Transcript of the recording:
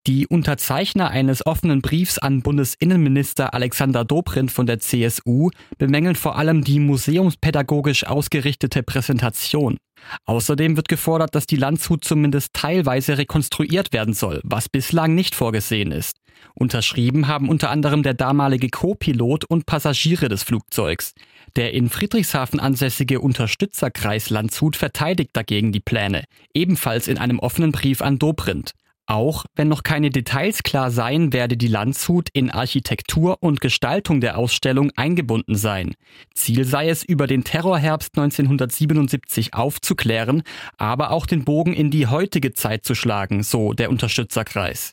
Die Unterzeichner eines offenen Briefs an Bundesinnenminister Alexander Dobrindt von der CSU bemängeln vor allem die museumspädagogisch ausgerichtete Präsentation. Außerdem wird gefordert, dass die Landshut zumindest teilweise rekonstruiert werden soll, was bislang nicht vorgesehen ist. Unterschrieben haben unter anderem der damalige Co-Pilot und Passagiere des Flugzeugs. Der in Friedrichshafen ansässige Unterstützerkreis Landshut verteidigt dagegen die Pläne, ebenfalls in einem offenen Brief an Dobrindt. Auch wenn noch keine Details klar seien, werde die Landshut in Architektur und Gestaltung der Ausstellung eingebunden sein. Ziel sei es, über den Terrorherbst 1977 aufzuklären, aber auch den Bogen in die heutige Zeit zu schlagen, so der Unterstützerkreis.